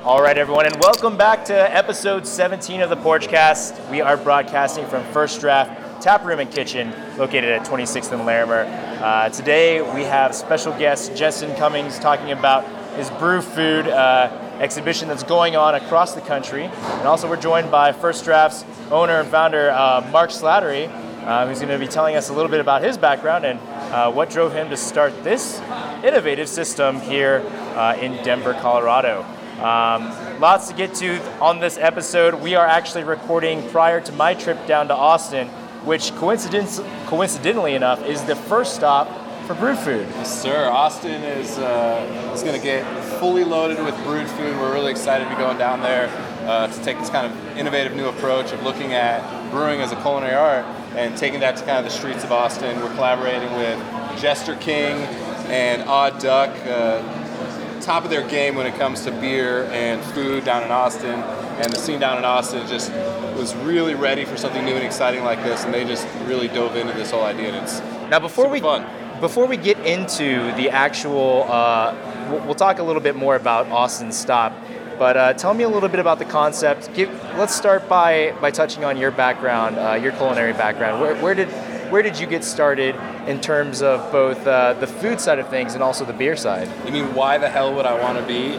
All right, everyone, and welcome back to episode 17 of the Porchcast. We are broadcasting from First Draft Tap Room and Kitchen, located at 26th and Larimer. Today, we have special guest Justin Cummings talking about his brew food exhibition that's going on across the country. And also, we're joined by First Draft's owner and founder, Mark Slattery, who's going to be telling us a little bit about his background and what drove him to start this innovative system here in Denver, Colorado. Lots to get to on this episode. We are actually recording prior to my trip down to Austin, which coincidentally enough is the first stop for brewed food. Yes, sir. Austin is going to get fully loaded with brewed food. We're really excited to be going down there to take this kind of innovative new approach of looking at brewing as a culinary art and taking that to kind of the streets of Austin. We're collaborating with Jester King and Odd Duck, top of their game when it comes to beer and food down in Austin, and the scene down in Austin just was really ready for something new and exciting like this, and they just really dove into this whole idea, and it's now before we get into the actual, we'll talk a little bit more about Austin's stop, but tell me a little bit about the concept. Let's start by touching on your background, your culinary background. Where did you get started in terms of both the food side of things and also the beer side? You mean why the hell would I want to be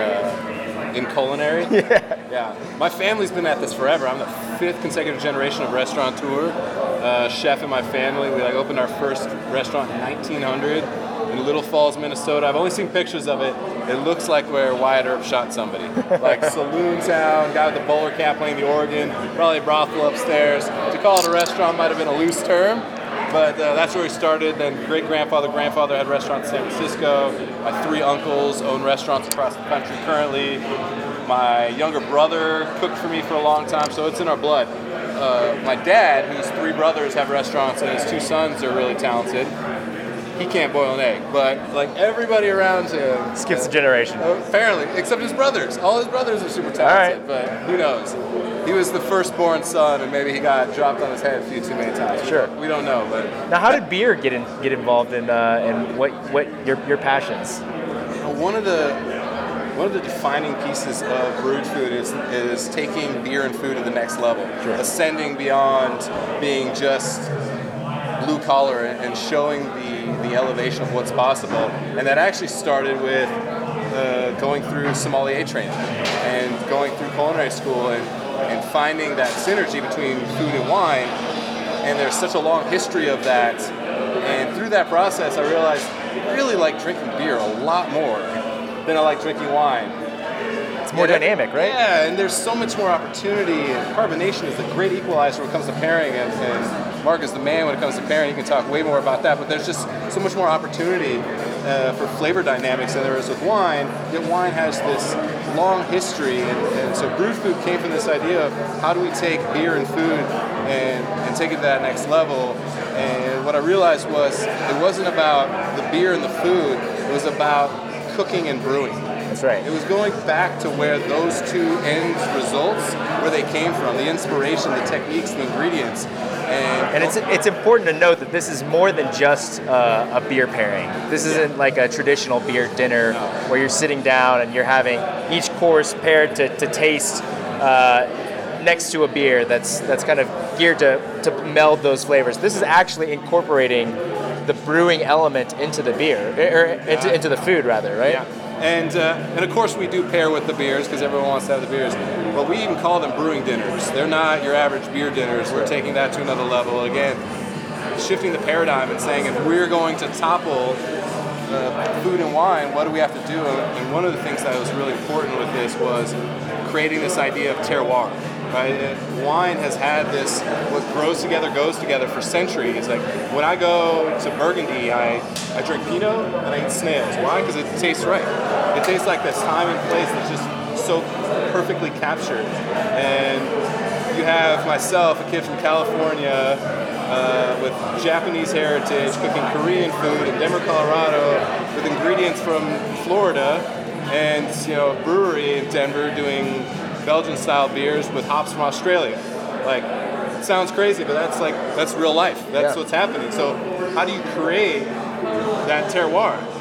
in culinary? Yeah. My family's been at this forever. I'm the fifth consecutive generation of restaurateur, chef in my family. We opened our first restaurant in 1900 in Little Falls, Minnesota. I've only seen pictures of it. It looks like where Wyatt Earp shot somebody. Like Saloon Town, guy with the bowler cap playing the organ, probably a brothel upstairs. To call it a restaurant might have been a loose term, but that's where we started. Then grandfather had restaurants in San Francisco. My three uncles own restaurants across the country currently. My younger brother cooked for me for a long time, so it's in our blood. My dad, whose three brothers have restaurants and his two sons are really talented, he can't boil an egg, but everybody around him skips a generation. Apparently, except his brothers. All his brothers are super talented, but who knows? He was the firstborn son, and maybe he got dropped on his head a few too many times. Sure, we don't know. But now, how did beer get involved in what your passions? One of the defining pieces of brewed food is taking beer and food to the next level, ascending beyond being just blue collar and showing the elevation of what's possible. And that actually started with going through sommelier training and going through culinary school and finding that synergy between food and wine. And there's such a long history of that. And through that process, I realized I really like drinking beer a lot more than I like drinking wine. It's more dynamic, right? Yeah, and there's so much more opportunity. Carbonation is a great equalizer when it comes to pairing, and Mark is the man when it comes to pairing. He can talk way more about that, but there's just so much more opportunity for flavor dynamics than there is with wine. Yet wine has this long history, and so brewed food came from this idea of how do we take beer and food and take it to that next level. And what I realized was it wasn't about the beer and the food, it was about cooking and brewing. That's right. It was going back to where those two end results, where they came from, the inspiration, the techniques, the ingredients. And it's important to note that this is more than just a beer pairing. This isn't like a traditional beer dinner where you're sitting down and you're having each course paired to taste next to a beer that's kind of geared to meld those flavors. This is actually incorporating the brewing element into the beer, or into the food rather, right? Yeah. And of course we do pair with the beers because everyone wants to have the beers, but we even call them brewing dinners. They're not your average beer dinners. We're taking that to another level. Again, shifting the paradigm and saying if we're going to topple food and wine, what do we have to do? And one of the things that was really important with this was creating this idea of terroir. Right? Wine has had this, what grows together goes together for centuries. Like when I go to Burgundy, I drink Pinot and I eat snails. Why? Because it tastes right. It tastes like this time and place that's just so perfectly captured. And you have myself, a kid from California with Japanese heritage, cooking Korean food in Denver, Colorado, with ingredients from Florida, and a brewery in Denver doing Belgian-style beers with hops from Australia. It sounds crazy, but that's real life. That's what's happening. So how do you create that terroir?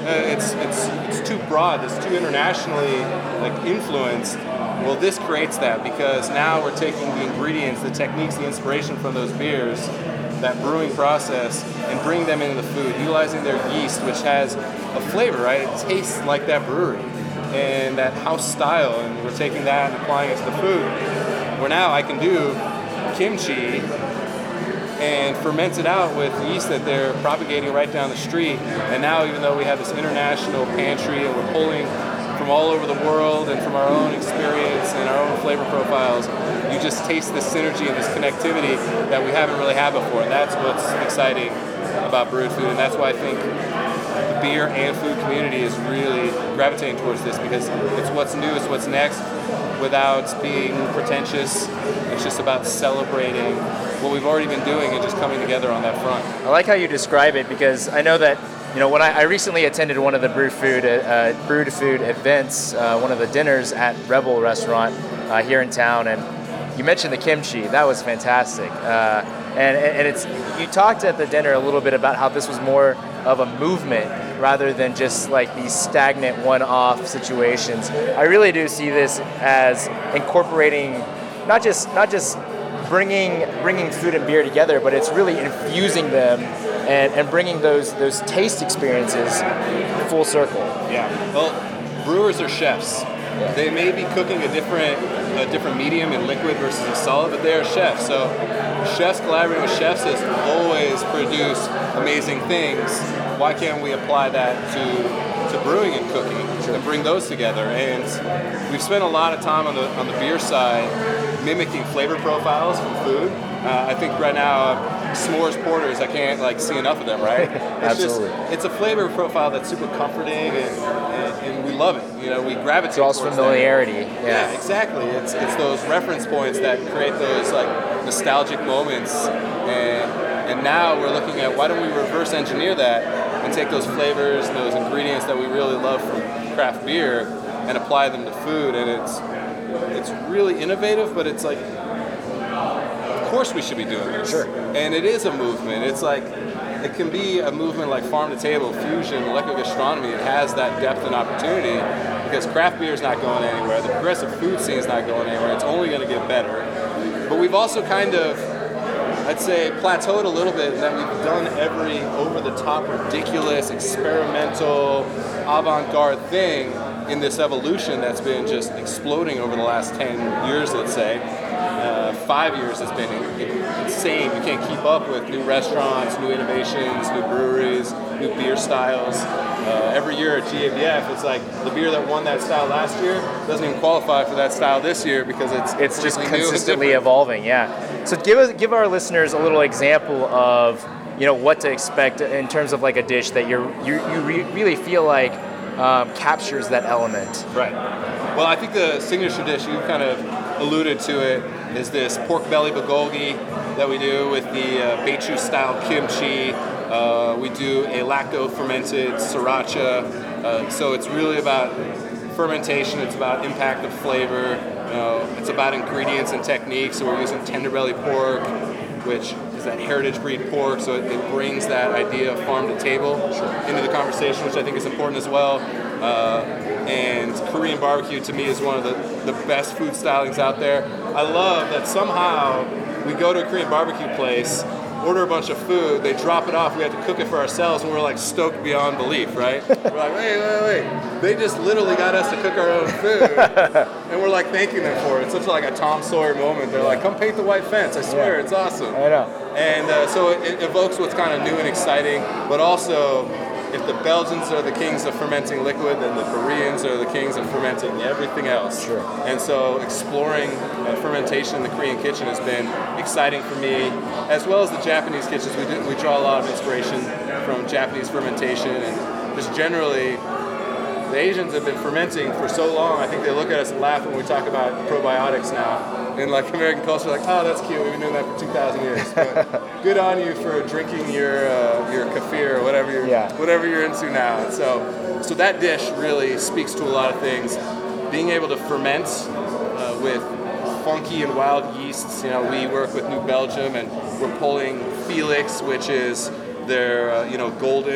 it's too broad, it's too internationally like influenced. Well, this creates that because now we're taking the ingredients, the techniques, the inspiration from those beers, that brewing process, and bring them into the food, utilizing their yeast, which has a flavor, right? It tastes like that brewery and that house style, and we're taking that and applying it to the food. Where now I can do kimchi and ferment it out with yeast that they're propagating right down the street. And now, even though we have this international pantry and we're pulling from all over the world and from our own experience and our own flavor profiles, you just taste this synergy and this connectivity that we haven't really had before. And that's what's exciting about brewed food. And that's why I think the beer and food community is really gravitating towards this, because it's what's new, it's what's next, without being pretentious. It's just about celebrating what we've already been doing and just coming together on that front. I like how you describe it, because I know that, when I recently attended one of the brewed food events, one of the dinners at Rebel Restaurant here in town, and you mentioned the kimchi. That was fantastic. And it's, you talked at the dinner a little bit about how this was more of a movement rather than just like these stagnant one-off situations. I really do see this as incorporating not just bringing food and beer together, but it's really infusing them and bringing those taste experiences full circle. Yeah. Well, brewers are chefs. Yeah. They may be cooking a different medium in liquid versus a solid, but they are chefs. So chefs collaborating with chefs has always produced amazing things. Why can't we apply that to brewing and cooking and bring those together? And we've spent a lot of time on the beer side mimicking flavor profiles from food. I think right now, s'mores porters, I can't see enough of them, right? Absolutely. It's a flavor profile that's super comforting, and we love it. We gravitate towards familiarity. Yeah, exactly. It's those reference points that create those nostalgic moments, and now we're looking at why don't we reverse engineer that and take those flavors and those ingredients that we really love from craft beer and apply them to food. And it's really innovative, but it's like, of course we should be doing this. Sure. And it is a movement. It's like, it can be a movement like farm to table, fusion, molecular gastronomy. It has that depth and opportunity because craft beer is not going anywhere. The progressive food scene is not going anywhere. It's only going to get better. But we've also kind of, I'd say, plateaued a little bit in that we've done every over-the-top, ridiculous, experimental, avant-garde thing in this evolution that's been just exploding over the last 10 years, let's say. 5 years has been insane. You can't keep up with new restaurants, new innovations, new breweries, new beer styles. Every year at GABF, it's like the beer that won that style last year doesn't even qualify for that style this year because it's just consistently evolving. Yeah. So give our listeners a little example of what to expect in terms of like a dish that you really feel like captures that element. Right. Well, I think the signature dish, you kind of alluded to it, is this pork belly bulgogi that we do with the Beichu style kimchi. We do a lacto-fermented sriracha. So it's really about fermentation. It's about impact of flavor. It's about ingredients and techniques. So we're using tender belly pork, which is that heritage breed pork. So it brings that idea of farm to table into the conversation, which I think is important as well. And Korean barbecue to me is one of the best food stylings out there. I love that somehow we go to a Korean barbecue place, order a bunch of food, they drop it off, we have to cook it for ourselves, and we're like stoked beyond belief, right? We're like, wait. They just literally got us to cook our own food, and we're like thanking them for it. It's such like a Tom Sawyer moment. They're like, come paint the white fence, I swear, it's awesome. I know. And so it evokes what's kind of new and exciting, but also, if the Belgians are the kings of fermenting liquid, then the Koreans are the kings of fermenting everything else. Sure. And so exploring fermentation in the Korean kitchen has been exciting for me, as well as the Japanese kitchens. We draw a lot of inspiration from Japanese fermentation, and just generally, the Asians have been fermenting for so long. I think they look at us and laugh when we talk about probiotics now. In American culture, like, oh, that's cute. We've been doing that for 2,000 years. But good on you for drinking your kefir or whatever you're into now. So that dish really speaks to a lot of things. Being able to ferment with funky and wild yeasts. We work with New Belgium, and we're pulling Felix, which is their golden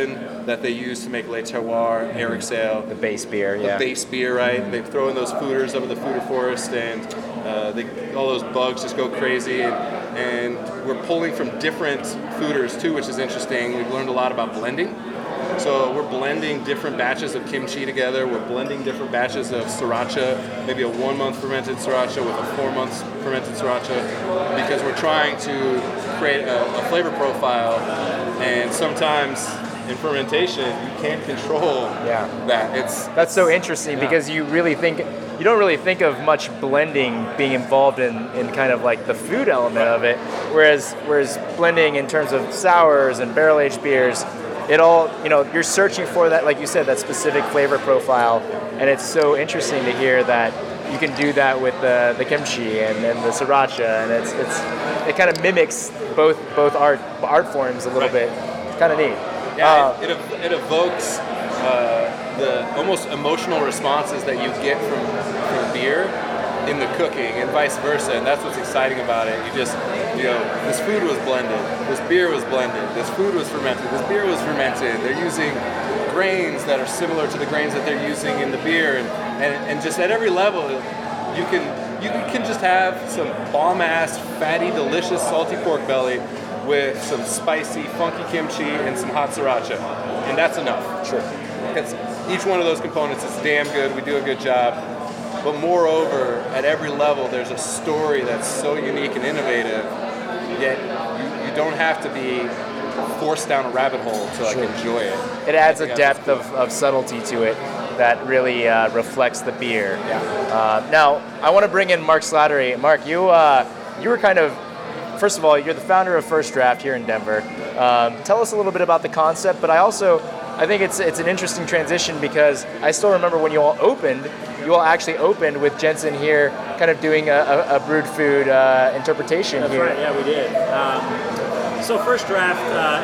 that they use to make Le Terroir, Eric Sale. The base beer, The base beer, right? They throw in those fooders up in the foeder forest, and all those bugs just go crazy. And we're pulling from different fooders too, which is interesting. We've learned a lot about blending. So we're blending different batches of kimchi together. We're blending different batches of sriracha, maybe a 1 month fermented sriracha with a 4 months fermented sriracha, because we're trying to create a flavor profile. And sometimes in fermentation, you can't control that. That's so interesting because you don't really think of much blending being involved in kind of like the food element of it, whereas blending in terms of sours and barrel aged beers, it all, you're searching for that, like you said, that specific flavor profile, and it's so interesting to hear that you can do that with the kimchi and the sriracha, and it kind of mimics both art forms a little bit. It's kind of neat. Yeah, it evokes the almost emotional responses that you get from beer in the cooking, and vice versa, and that's what's exciting about it. This food was blended, this beer was blended, this food was fermented, this beer was fermented. They're using grains that are similar to the grains that they're using in the beer, and just at every level, you can just have some bomb-ass, fatty, delicious, salty pork belly with some spicy, funky kimchi and some hot sriracha, and that's enough. Sure. Because each one of those components is damn good. We do a good job. But moreover, at every level, there's a story that's so unique and innovative, yet you don't have to be forced down a rabbit hole to enjoy it. It adds a depth of subtlety to it that really reflects the beer. Yeah. Now, I want to bring in Mark Slattery. Mark, you were kind of, first of all, you're the founder of First Draft here in Denver. Tell us a little bit about the concept, but I think it's an interesting transition because I still remember when you all actually opened with Jensen here, kind of doing a brewed food interpretation. That's here. Right, yeah, we did. So First Draft,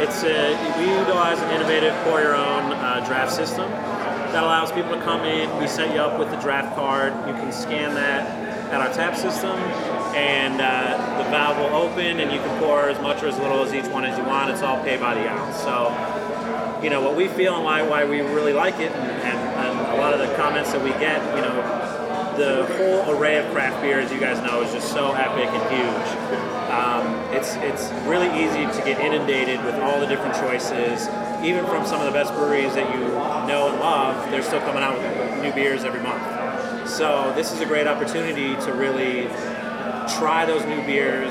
we utilize an innovative pour-your-own draft system that allows people to come in. We set you up with the draft card. You can scan that at our tap system, and the valve will open, and you can pour as much or as little as each one as you want. It's all pay by the ounce. So, what we feel and why we really like it, and a lot of the comments that we get, the whole array of craft beer, as you guys know, is just so epic and huge. It's really easy to get inundated with all the different choices. Even from some of the best breweries that you know and love, they're still coming out with new beers every month. So this is a great opportunity to really try those new beers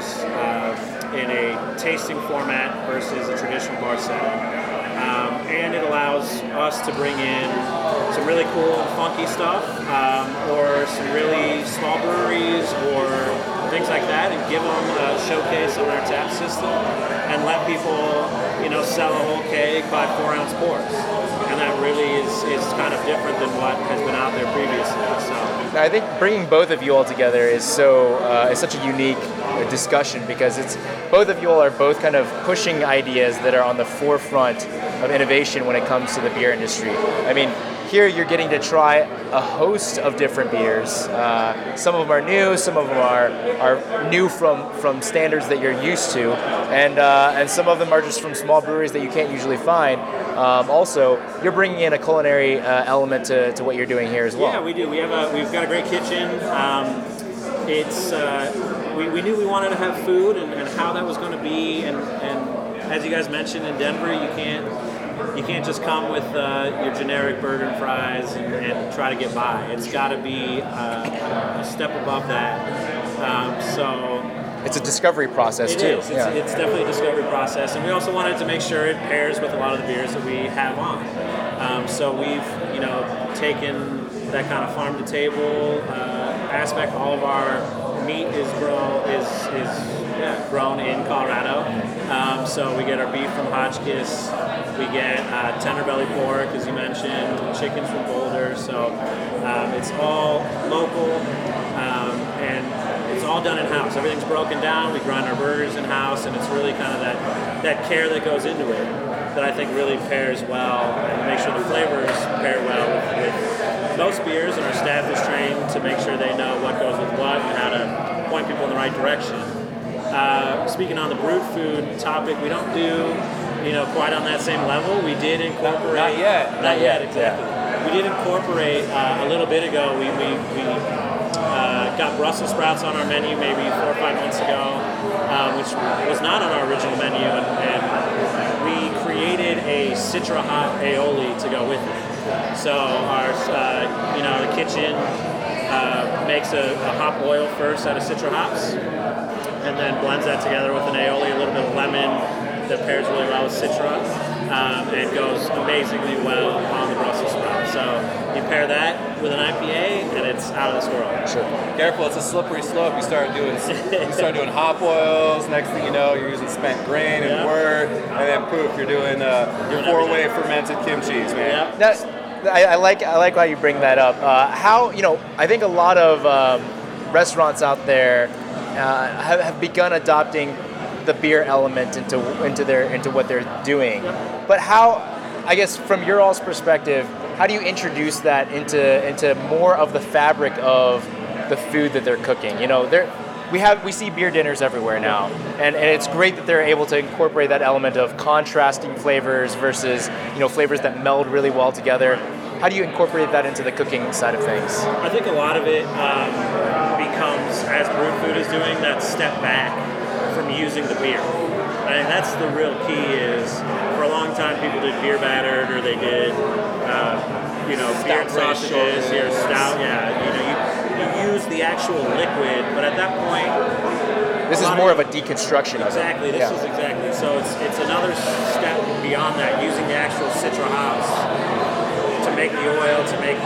in a tasting format versus a traditional bar setting. And it allows us to bring in some really cool, funky stuff, or some really small breweries, or things like that, and give them a showcase on our tap system, and let people, sell a whole keg by 4-ounce pours. And that really is kind of different than what has been out there previously. So I think bringing both of you all together is such a unique discussion because both of you all are both kind of pushing ideas that are on the forefront of innovation when it comes to the beer industry. I mean, here you're getting to try a host of different beers. Some of them are new, some of them are new from standards that you're used to, and some of them are just from small breweries that you can't usually find. Also, you're bringing in a culinary element to what you're doing here as well. Yeah, we do. We've got a great kitchen. We knew we wanted to have food and how that was going to be, and as you guys mentioned, in Denver, you can't just come with your generic burger and fries and try to get by. It's got to be a step above that. So it's a discovery process too. It is. It's definitely a discovery process, and we also wanted to make sure it pairs with a lot of the beers that we have on. So we've taken that kind of farm to table aspect. All of our meat is grown in Colorado. So we get our beef from Hotchkiss. We get tender belly pork, as you mentioned, chickens from Boulder. So it's all local, and it's all done in-house. Everything's broken down. We grind our burgers in-house, and it's really kind of that care that goes into it that I think really pairs well and makes sure the flavors pair well with most beers, and our staff is trained to make sure they know what goes with what and how to point people in the right direction. Speaking on the brewed food topic, we don't do quite on that same level. We did incorporate. Not yet. Not yet, exactly. We did incorporate a little bit ago. We got Brussels sprouts on our menu maybe 4 or 5 months ago, which was not on our original menu, and we created a Citra hop aioli to go with it. So our, the kitchen makes a hop oil first out of Citra hops, and then blends that together with an aioli, a little bit of lemon that pairs really well with Citra, and goes amazingly well on the Brussels sprout. So you pair that with an IPA, and it's out of this world. Sure. Careful, it's a slippery slope. You start doing hop oils. Next thing you know, you're using spent grain and wort, and then poof, you're doing 4-way fermented kimchi, man. Yep. I like how you bring that up. I think a lot of restaurants out there have begun adopting the beer element into what they're doing. But how, I guess, from your all's perspective, how do you introduce that into more of the fabric of the food that they're cooking? We see beer dinners everywhere now, and it's great that they're able to incorporate that element of contrasting flavors versus flavors that meld really well together. How do you incorporate that into the cooking side of things? I think a lot of it becomes, as Brewed Food is doing, that step back from using the beer. I think that's the real key. Is for a long time people did beer battered, or they did beer and sausages, or stout. Yeah, you use the actual liquid, but at that point, this is more of a deconstruction of it. Exactly. This is exactly. So it's another step beyond that, using the actual Citra hops to make the oil, to make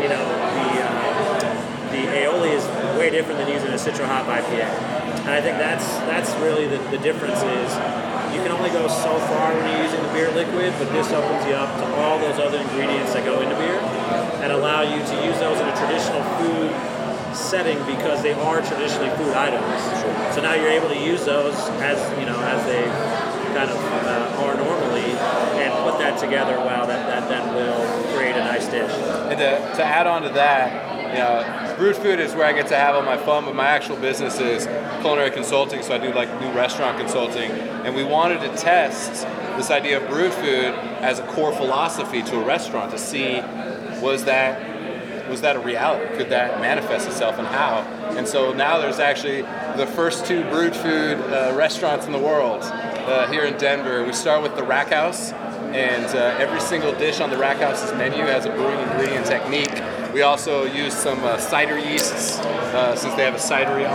the aioli is way different than using a Citra hop IPA. And I think that's really the difference is you can only go so far when you're using the beer liquid, but this opens you up to all those other ingredients that go into beer and allow you to use those in a traditional food setting because they are traditionally food items. Sure. So now you're able to use those as they kind of are normally, and put that together well. That then will create a nice dish. And to add on to that, Brewed Food is where I get to have all my fun, but my actual business is culinary consulting, so I do new restaurant consulting. And we wanted to test this idea of Brewed Food as a core philosophy to a restaurant to see was that a reality? Could that manifest itself, and how? And so now there's actually the first 2 Brewed Food restaurants in the world here in Denver. We start with the Rack House, and every single dish on the Rack House's menu has a brewing ingredient technique. We also use some cider yeasts, since they have a cidery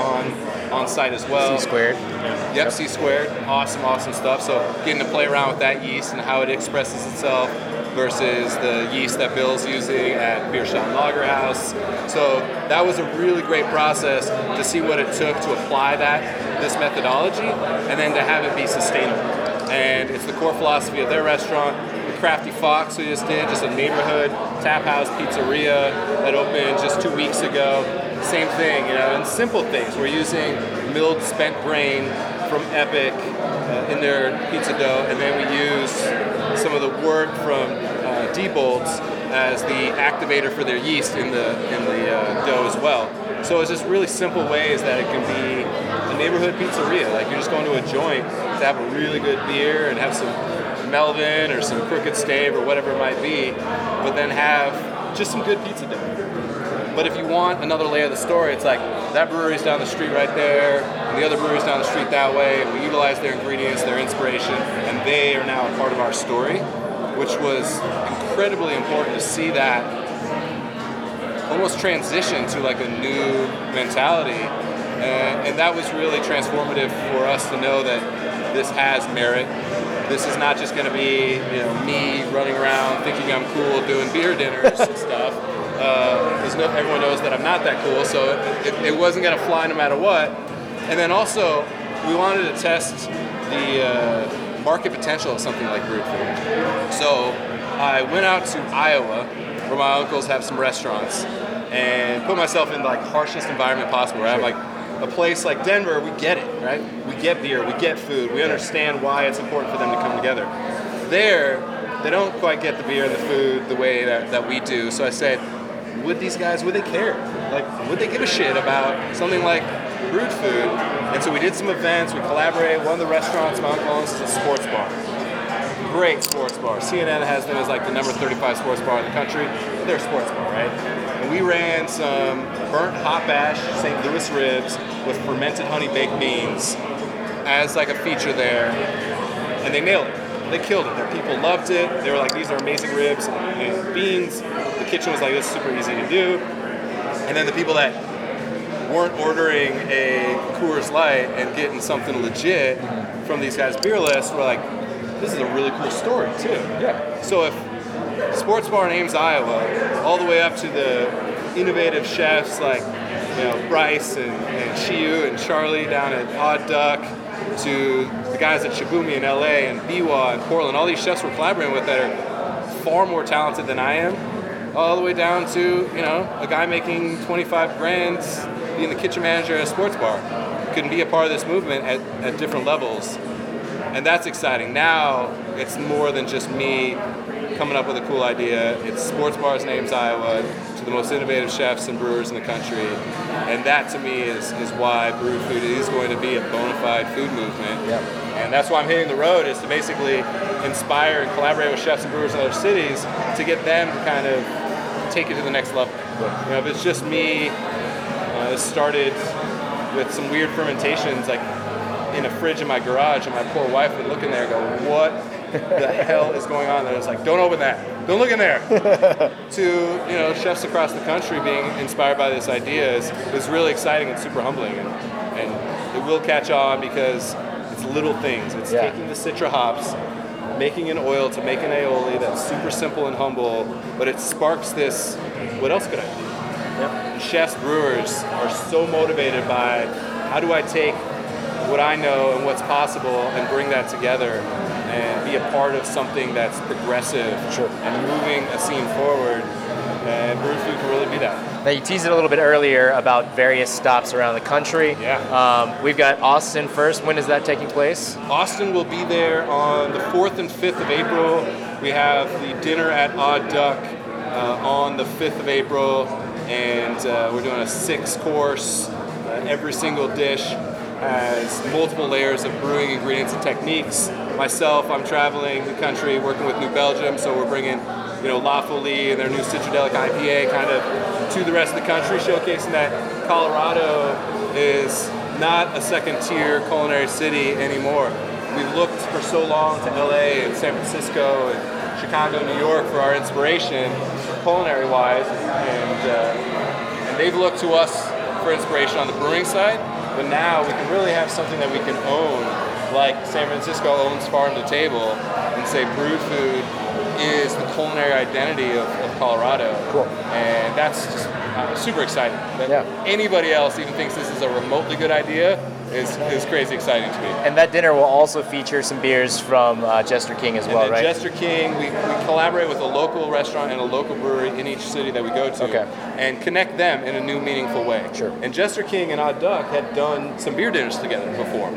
on site as well. C Squared. Yep, C Squared. Awesome stuff. So getting to play around with that yeast and how it expresses itself versus the yeast that Bill's using at Bierstadt Lager House. So that was a really great process to see what it took to apply this methodology, and then to have it be sustainable. And it's the core philosophy of their restaurant. The Crafty Fox we just did, just a neighborhood tap house pizzeria that opened just 2 weeks ago. Same thing, and simple things. We're using milled spent grain from Epic in their pizza dough, and then we use some of the wort from Diebold's as the activator for their yeast in the dough as well. So it's just really simple ways that it can be a neighborhood pizzeria. Like you're just going to a joint to have a really good beer and have some Melvin or some Crooked Stave or whatever it might be, but then have just some good pizza dough. But if you want another layer of the story, it's like that brewery's down the street right there, and the other brewery's down the street that way, and we utilize their ingredients, their inspiration, and they are now a part of our story, which was incredibly important to see that almost transition to like a new mentality. And that was really transformative for us to know that this has merit. This is not just going to be me running around thinking I'm cool doing beer dinners and stuff. Everyone knows that I'm not that cool, so it wasn't going to fly no matter what. And then also, we wanted to test the market potential of something like Brewed Food. So I went out to Iowa, where my uncles have some restaurants, and put myself in the harshest environment possible, right? I'm like, a place like Denver, we get it, right? We get beer, we get food, we understand why it's important for them to come together. There, they don't quite get the beer and the food the way that we do. So I said, would they care? Would they give a shit about something like Brewed Food? And so we did some events, we collaborated. One of the restaurants my uncle owns is a sports bar. great sports bar. CNN has them as like the number 35 sports bar in the country. They're a sports bar, right? And we ran some burnt hot bash St. Louis ribs with fermented honey baked beans as like a feature there, and they nailed it. They killed it. Their people loved it. They were like, these are amazing ribs and beans. The kitchen was like, this is super easy to do. And then the people that weren't ordering a Coors Light and getting something legit from these guys' beer lists were like, this is a really cool story too. Yeah. So if Sports Bar in Ames, Iowa, all the way up to the innovative chefs like Bryce and Shiyu and Charlie down at Odd Duck, to the guys at Shibumi in LA and Biwa and Portland, all these chefs we're collaborating with that are far more talented than I am, all the way down to, a guy making 25 grand being the kitchen manager at a sports bar can be a part of this movement at different levels. And that's exciting. Now it's more than just me coming up with a cool idea. It's Sports Bars in Ames, Iowa, to the most innovative chefs and brewers in the country. And that to me is why Brew Food is going to be a bona fide food movement. Yep. And that's why I'm hitting the road, is to basically inspire and collaborate with chefs and brewers in other cities to get them to kind of take it to the next level. If it's just me, it started with some weird fermentations like in a fridge in my garage, and my poor wife would look in there and go, what the hell is going on there? It's like, don't open that, don't look in there. To chefs across the country being inspired by this idea is really exciting and super humbling, and it will catch on because it's little things. It's taking the Citra hops, making an oil to make an aioli that's super simple and humble, but it sparks this, what else could I do? Yep. Chefs, brewers are so motivated by, how do I take what I know and what's possible and bring that together and be a part of something that's progressive and moving a scene forward. And Brew Food can really be that. Now, you teased it a little bit earlier about various stops around the country. Yeah. We've got Austin first. When is that taking place? Austin will be there on the 4th and 5th of April. We have the dinner at Odd Duck on the 5th of April, and we're doing a 6-course. Every single dish has multiple layers of brewing ingredients and techniques. Myself, I'm traveling the country working with New Belgium, so we're bringing La Folie and their new Citradelic IPA kind of to the rest of the country, showcasing that Colorado is not a second-tier culinary city anymore. We've looked for so long to LA and San Francisco and Chicago, New York for our inspiration, culinary-wise, and they've looked to us for inspiration on the brewing side, but now we can really have something that we can own, like San Francisco owns Farm to Table, and say Brew Food is the culinary identity of Colorado. Cool. And that's just super exciting. That anybody else even thinks this is a remotely good idea is crazy exciting to me. And that dinner will also feature some beers from Jester King as well, right? Jester King, we collaborate with a local restaurant and a local brewery in each city that we go to, and connect them in a new, meaningful way. Sure. And Jester King and Odd Duck had done some beer dinners together before.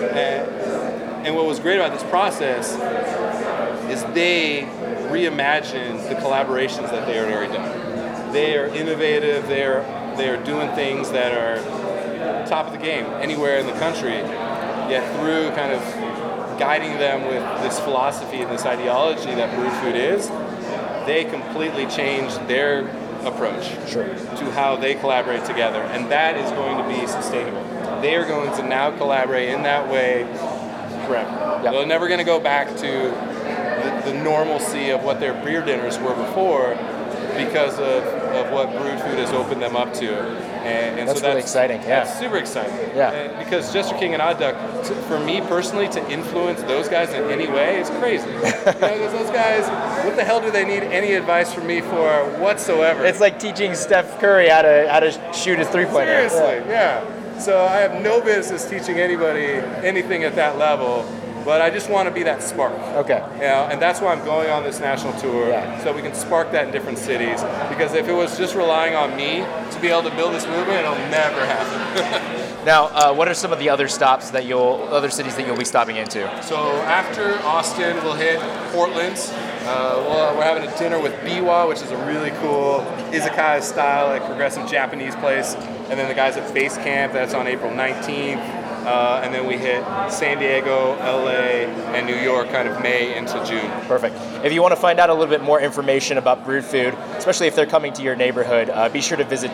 And what was great about this process is they reimagined the collaborations that they had already done. They are innovative, they are doing things that are top of the game anywhere in the country, yet through kind of guiding them with this philosophy and this ideology that Brew Food is, they completely changed their approach to how they collaborate together, and that is going to be sustainable. They are going to now collaborate in that way forever. They're never going to go back to the normalcy of what their beer dinners were before, because of what Brew Food has opened them up to. And that's so really exciting. That's super exciting. Because Jester King and Odd Duck, for me personally, to influence those guys in any way is crazy. Because those guys, what the hell do they need any advice from me for whatsoever? It's like teaching Steph Curry how to shoot his three-pointer. Seriously, So I have no business teaching anybody anything at that level. But I just want to be that spark. And that's why I'm going on this national tour, so we can spark that in different cities. Because if it was just relying on me to be able to build this movement, it'll never happen. Now, what are some of the other stops that other cities that you'll be stopping into? So after Austin, we'll hit Portland. We're having a dinner with Biwa, which is a really cool izakaya style, like progressive Japanese place. And then the guys at Base Camp, that's on April 19th. and then we hit San Diego, LA, and New York kind of May into June. Perfect. If you want to find out a little bit more information about Brood Food, especially if they're coming to your neighborhood, be sure to visit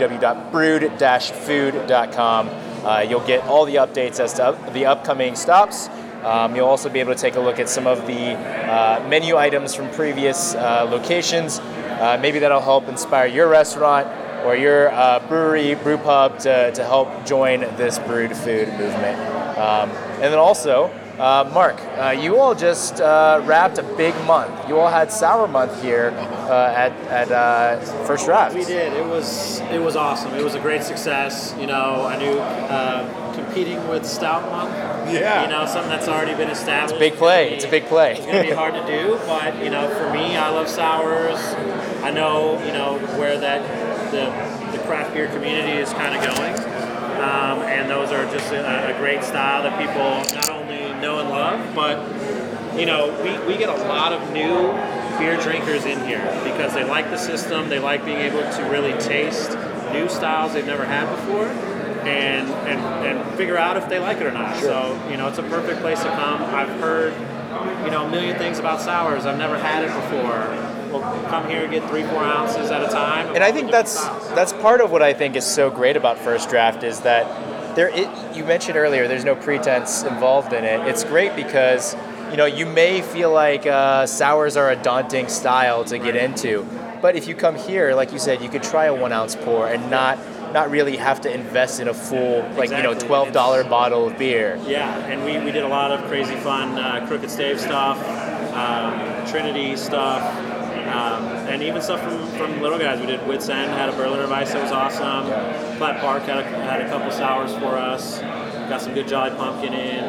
www.brood-food.com. You'll get all the updates as to the upcoming stops. You'll also be able to take a look at some of the menu items from previous locations. Maybe that'll help inspire your restaurant or your brewery, brew pub to help join this Brood Food movement. And then also, Mark, you all just wrapped a big month. You all had Sour Month here at First Draft. We did. It was awesome. It was a great success. You know, I knew competing with Stout Month. Yeah. You know, something that's already been established. It's a big play. It's a big play. It's going to be hard to do, but you know, for me, I love sours. I know, where the craft beer community is kind of going, and those are just a great style that people not only know and love, but we get a lot of new beer drinkers in here because they like the system, they like being able to really taste new styles they've never had before, and figure out if they like it or not. Sure. So it's a perfect place to come. I've heard a million things about sours. I've never had it before. We'll come here and get 3-4 ounces at a time. And I think that's part of what I think is so great about First Draft is that you mentioned earlier there's no pretense involved in it. It's great because you may feel like sours are a daunting style to get into, but if you come here, like you said, you could try a 1 ounce pour and not really have to invest in a full $12 bottle of beer. Yeah, and we did a lot of crazy fun Crooked Stave stuff, Trinity stuff. And even stuff from little guys. We did Wits End, had a Berliner Weiss that was awesome. Flat Park had a couple sours for us. Got some good Jolly Pumpkin in.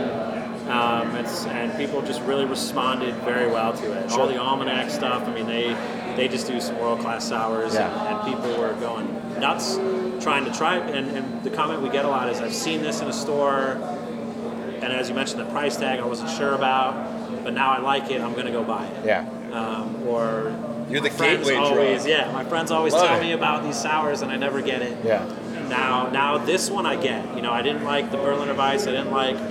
And people just really responded very well to it. Sure. All the Almanac stuff, I mean, they just do some world-class sours, and people were going nuts trying to try it. And the comment we get a lot is, I've seen this in a store, and as you mentioned, the price tag I wasn't sure about, but now I like it, I'm going to go buy it. Yeah. You're the gateway drug. My friends always tell me about these sours, and I never get it. Yeah. Now this one I get. I didn't like the Berliner Weiss. I didn't like,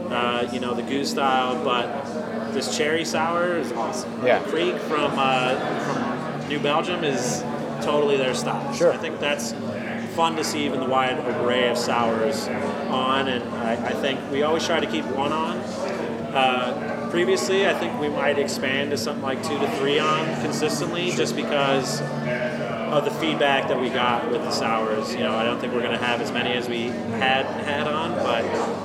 the Goose style, but this cherry sour is awesome. Yeah. Creek from New Belgium is totally their style. Sure. So I think that's fun to see even the wide array of sours on, and I think we always try to keep one on. Previously, I think we might expand to something like 2 to 3 on consistently, just because of the feedback that we got with the sours. I don't think we're going to have as many as we had on, but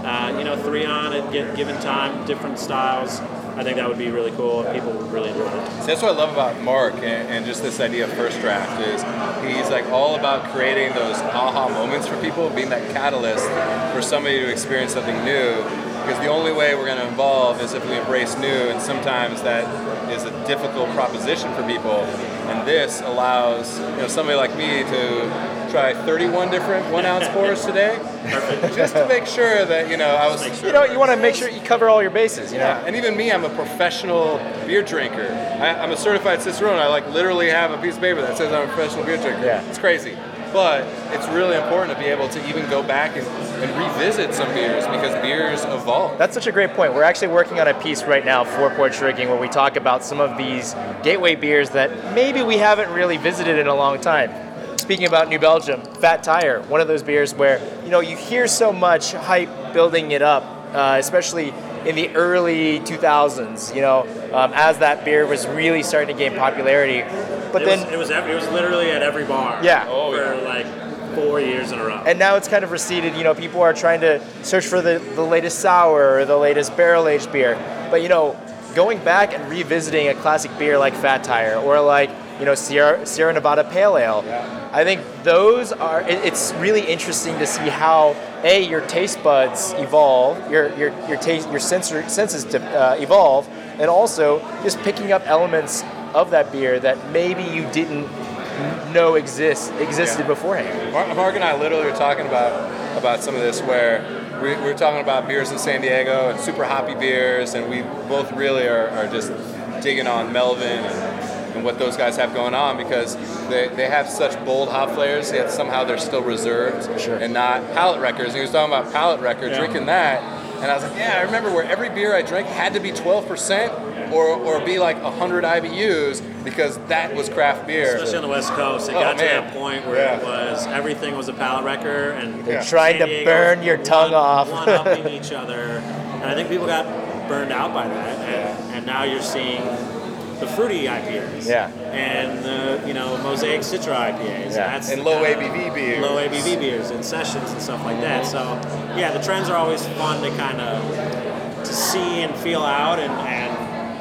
3 on at given time, different styles. I think that would be really cool. People would really enjoy it. So that's what I love about Mark and just this idea of First Draft is he's like all about creating those aha moments for people, being that catalyst for somebody to experience something new. Because the only way we're going to evolve is if we embrace new, and sometimes that is a difficult proposition for people. And this allows somebody like me to try 31 different 1 ounce pours today, just to make sure that I was. You want to make sure you cover all your bases. Yeah, and even me, I'm a professional beer drinker. I'm a certified Cicerone. I literally have a piece of paper that says I'm a professional beer drinker. Yeah. It's crazy. But it's really important to be able to even go back and revisit some beers because beers evolve. That's such a great point. We're actually working on a piece right now for Porch Drinking where we talk about some of these gateway beers that maybe we haven't really visited in a long time. Speaking about New Belgium, Fat Tire, one of those beers where you hear so much hype building it up, especially in the early 2000s. As that beer was really starting to gain popularity. But it was literally at every bar. Yeah. For like 4 years in a row. And now it's kind of receded. People are trying to search for the latest sour or the latest barrel-aged beer. But, going back and revisiting a classic beer like Fat Tire or like, Sierra Nevada Pale Ale, I think those are, it's really interesting to see how, your taste buds evolve, your senses evolve, and also just picking up elements of that beer that maybe you didn't know existed beforehand. Mark and I literally were talking about some of this where we were talking about beers in San Diego and super hoppy beers, and we both really are just digging on Melvin and than what those guys have going on, because they have such bold hop flavors, yet somehow they're still reserved and not palate wreckers. And he was talking about palate wrecker, drinking that, and I was like, yeah, I remember where every beer I drank had to be 12% or be like 100 IBUs, because that was craft beer. Especially on the West Coast, it got to that point where it was everything was a palate wrecker, and they're trying to burn your tongue off, one-upping each other, and I think people got burned out by that, and now you're seeing the fruity IPAs, and the Mosaic Citra IPAs, and low ABV beers, and sessions and stuff like that. So the trends are always fun to kind of to see and feel out, and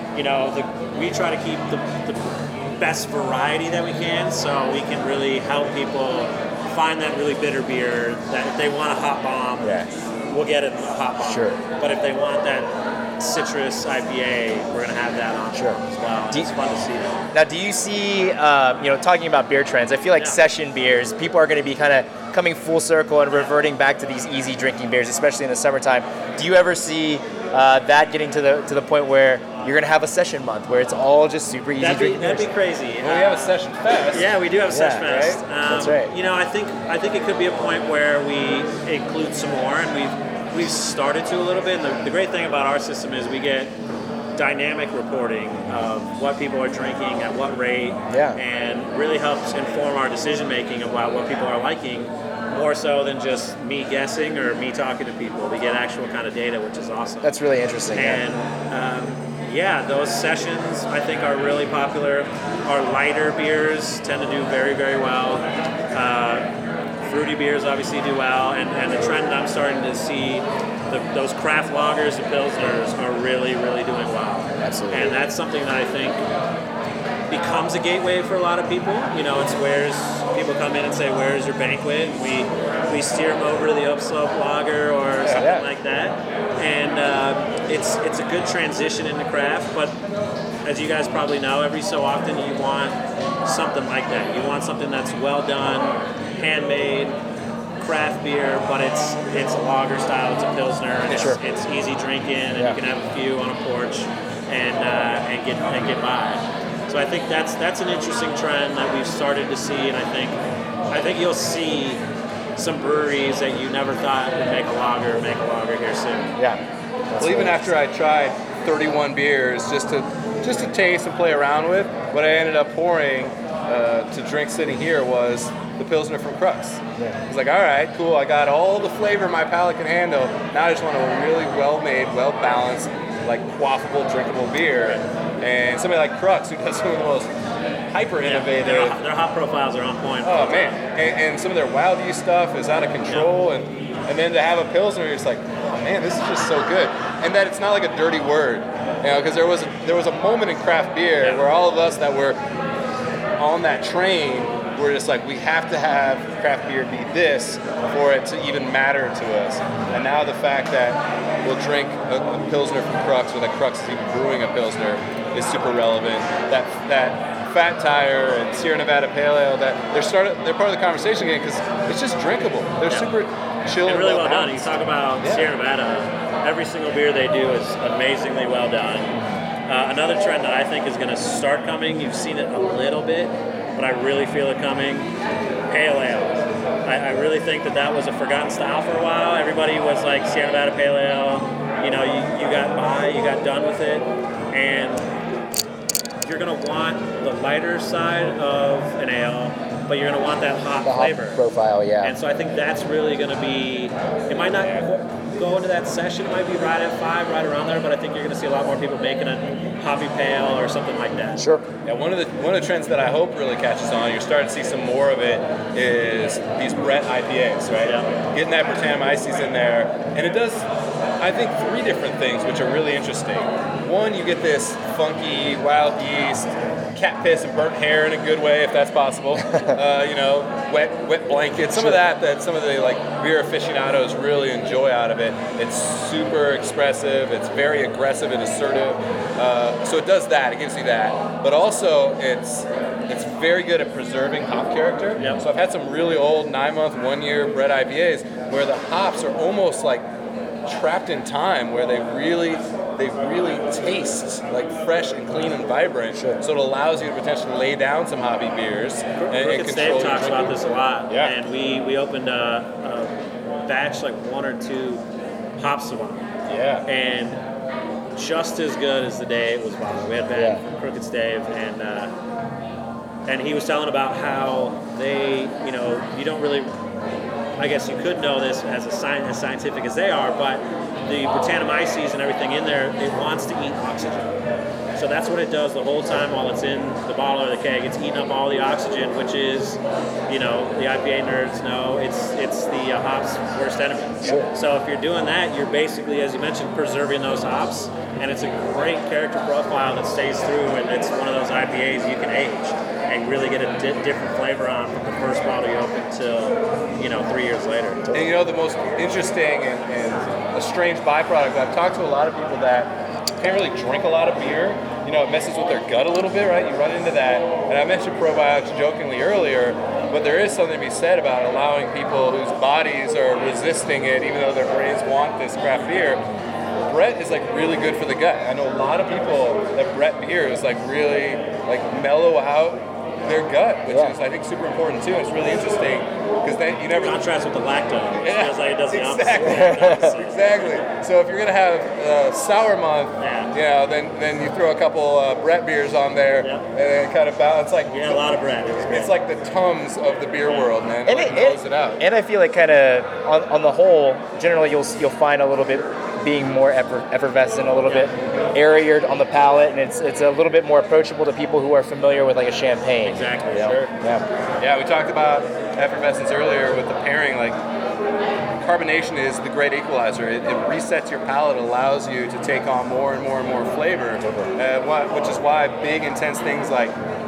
we try to keep the best variety that we can, so we can really help people find that really bitter beer that if they want a hot bomb, we'll get it in a hot bomb. Sure. But if they want that citrus IPA, we're going to have that on as well. It's fun to see that. Now, do you see, talking about beer trends, I feel like session beers, people are going to be kind of coming full circle and reverting back to these easy drinking beers, especially in the summertime. Do you ever see that getting to the point where you're going to have a session month where it's all just super easy drinking beers? That'd be crazy. Well, we have a session fest. Yeah, we do have a session fest. Right? That's right. I think it could be a point where we include some more, and we've started to a little bit. And the great thing about our system is we get dynamic reporting of what people are drinking at what rate, and really helps inform our decision making about what people are liking, more so than just me guessing or me talking to people. We get actual kind of data, which is awesome. That's really interesting. And those sessions I think are really popular. Our lighter beers tend to do very, very well. Fruity beers obviously do well, and the trend I'm starting to see, those craft lagers and pilsners are really, really doing well. Absolutely. And that's something that I think becomes a gateway for a lot of people. It's where's people come in and say, where's your banquet? We steer them over to the Upslope Lager or something like that. And it's a good transition into craft, but as you guys probably know, every so often you want something like that. You want something that's well done, handmade, craft beer, but it's a lager style, it's a pilsner, and it's easy drinking, and you can have a few on a porch and get by. So I think that's an interesting trend that we've started to see, and I think you'll see some breweries that you never thought would make a lager here soon. Yeah. Well, even after I tried 31 beers just to taste and play around with, what I ended up pouring to drink sitting here was the Pilsner from Crux. I was like, all right, cool, I got all the flavor my palate can handle. Now I just want a really well-made, well-balanced, like quaffable, drinkable beer. And somebody like Crux, who does some of the most hyper-innovative... Their hop profiles are on point. Oh, man. And some of their wild yeast stuff is out of control. And then to have a Pilsner, you're just like, oh, man, this is just so good. And that it's not like a dirty word. Because there was a moment in craft beer where all of us that were on that train were just like, we have to have craft beer be this for it to even matter to us. And now the fact that we'll drink a Pilsner from Crux, or that Crux is even brewing a Pilsner, is super relevant. That Fat Tire and Sierra Nevada Pale Ale, that they're part of the conversation again, because it's just drinkable. They're super chill and really well done. balanced. You talk about Sierra Nevada, every single beer they do is amazingly well done. Another trend that I think is going to start coming, you've seen it a little bit, but I really feel it coming, Pale Ale. I really think that was a forgotten style for a while. Everybody was like Sierra Nevada Pale Ale, you got done with it, and you're going to want the lighter side of an ale, but you're going to want that hop flavor. Hop profile, And so I think that's really going to be, it might not go into that session, it might be right at 5, right around there, but I think you're going to see a lot more people making a hoppy pale or something like that. Sure. Yeah, one of the trends that I hope really catches on, you're starting to see some more of it, is these Brett IPAs, right? Yeah. Getting that Brettanomyces in there, and it does, I think, 3 different things which are really interesting. One, you get this funky wild yeast, cat piss and burnt hair in a good way, if that's possible. Wet blankets, some of that some of the like beer aficionados really enjoy out of it. It's super expressive, it's very aggressive and assertive. So it does that, it gives you that. But also it's very good at preserving hop character. Yep. So I've had some really old 9-month, 1-year Brett IPAs where the hops are almost like trapped in time, where they really they really taste like fresh and clean and vibrant. Sure. So it allows you to potentially lay down some hobby beers and Crooked control Stave talks about this a lot. Yeah. And we opened a batch, like 1 or 2 hop Sauvignon. Yeah. And just as good as the day it was bottled. We had Ben from Crooked Stave, and he was telling about how they, you don't really, I guess you could know this as scientific as they are, but the Brettanomyces and everything in there, it wants to eat oxygen. So that's what it does the whole time while it's in the bottle or the keg. It's eating up all the oxygen, which is, the IPA nerds know, it's the hop's worst enemy. Sure. So if you're doing that, you're basically, as you mentioned, preserving those hops, and it's a great character profile that stays through, and it's one of those IPAs you can age and really get a different flavor on from the first bottle you open till 3 years later. And the most interesting and a strange byproduct, I've talked to a lot of people that can't really drink a lot of beer. It messes with their gut a little bit, right? You run into that. And I mentioned probiotics jokingly earlier, but there is something to be said about allowing people whose bodies are resisting it, even though their brains want this craft beer. Brett is really good for the gut. I know a lot of people that Brett beers really mellow out their gut, which is I think super important too. It's really interesting because then you never contrast with the lactone. It feels like it does the opposite. Exactly. So if you're gonna have sour month, then you throw a couple Brett beers on there, and then kind of balance. A lot of Brett. It's like the Tums of the beer world, man. And it blows it out. And I feel like kind of on the whole, generally you'll find a little bit being more effervescent, a little bit airier on the palate, and it's a little bit more approachable to people who are familiar with a champagne. Exactly. Sure. Yeah, we talked about effervescence earlier with the pairing. Carbonation is the great equalizer. It resets your palate, allows you to take on more and more and more flavor, which is why big, intense things like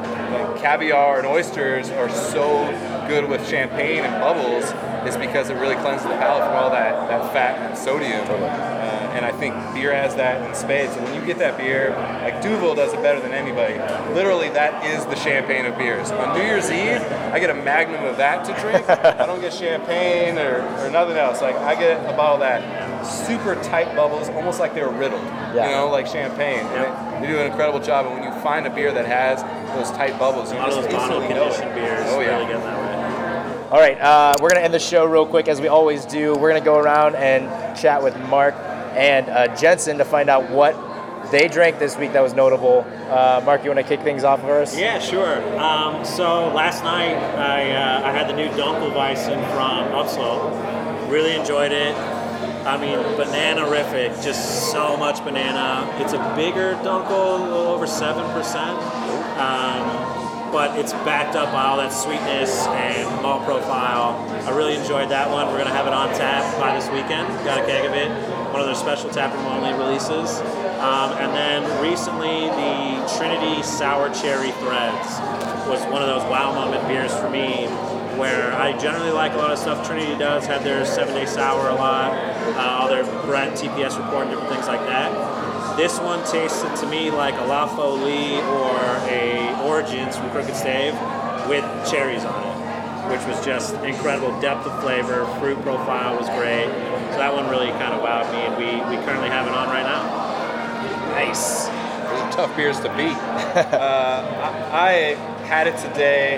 caviar and oysters are so good with champagne and bubbles, is because it really cleanses the palate from all that fat and sodium. And I think beer has that in spades. And when you get that beer, Duvel does it better than anybody. Literally, that is the champagne of beers. On New Year's Eve, I get a magnum of that to drink. I don't get champagne or nothing else. I get a bottle of that super tight bubbles, almost like they were riddled, like champagne. And they do an incredible job. And when you find a beer that has those tight bubbles, you just instantly know it. Beers really get that way. All right, we're going to end the show real quick, as we always do. We're going to go around and chat with Mark and Jensen to find out what they drank this week that was notable. Mark, you want to kick things off for us? Yeah, sure. So last night I had the new Dunkelweizen from Upslope. Really enjoyed it. I mean, banana-rific, just so much banana. It's a bigger Dunkel, a little over 7%. But it's backed up by all that sweetness and malt profile. I really enjoyed that one. We're going to have it on tap by this weekend. Got a keg of it. One of their special taproom only releases. And then recently the Trinity Sour Cherry Threads was one of those wow moment beers for me, where I generally like a lot of stuff Trinity does. Had their 7-Day Sour a lot, all their Brett TPS report and different things like that. This one tasted to me like a La Folie or a Origins from Crooked Stave with cherries on it, which was just incredible. Depth of flavor, fruit profile was great. So that one really kind of wowed me, and we currently have it on right now. Nice. Those are tough beers to beat. I had it today.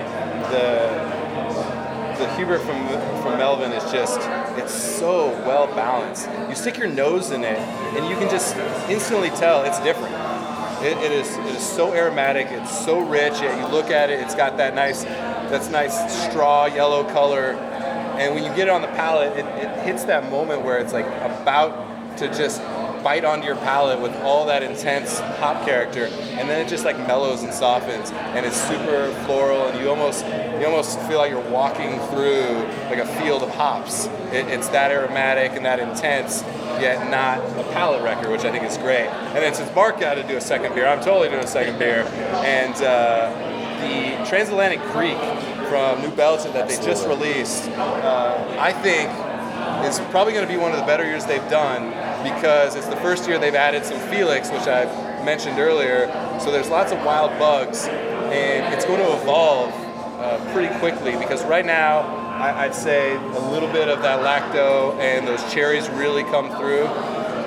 The Hubert from Melvin is just, it's so well balanced. You stick your nose in it, and you can just instantly tell it's different. It is so aromatic, it's so rich, yet you look at it, it's got that nice straw yellow color, and when you get it on the palate, it hits that moment where it's about to just bite onto your palate with all that intense hop character, and then it just mellows and softens, and it's super floral, and you almost feel like you're walking through a field of hops. It's that aromatic and that intense, yet not a palate wrecker, which I think is great. And then since Mark got to do a second beer, I'm totally doing a second beer, and the Transatlantic Creek from New Belgium that they just released, I think is probably going to be one of the better years they've done, because it's the first year they've added some Felix, which I mentioned earlier. So there's lots of wild bugs, and it's going to evolve pretty quickly, because right now I'd say a little bit of that lacto and those cherries really come through.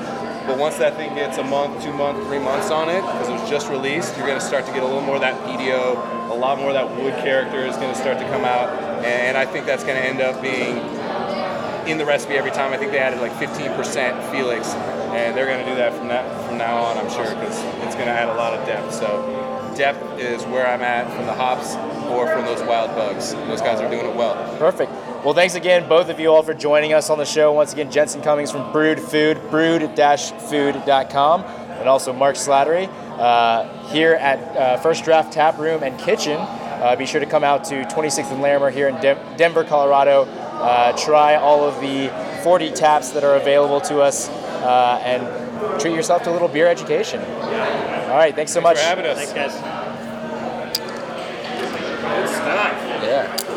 But once that thing gets a month, 2 months, 3 months on it, because it was just released, you're going to start to get a little more of that PDO, a lot more of that wood character is going to start to come out, and I think that's going to end up being in the recipe every time. I think they added like 15% Felix, and they're going to do that from now on, I'm sure, because it's going to add a lot of depth. So depth is where I'm at from the hops or from those wild bugs. Those guys are doing it well. Perfect. Well, thanks again, both of you all, for joining us on the show. Once again, Jensen Cummings from Brewed Food, brewed-food.com, and also Mark Slattery here at First Draft Tap Room and Kitchen. Be sure to come out to 26th and Larimer here in Denver, Colorado. Try all of the 40 taps that are available to us, and treat yourself to a little beer education. All right, thanks so much. Thanks for having us. Thanks, guys. Good stuff. Yeah.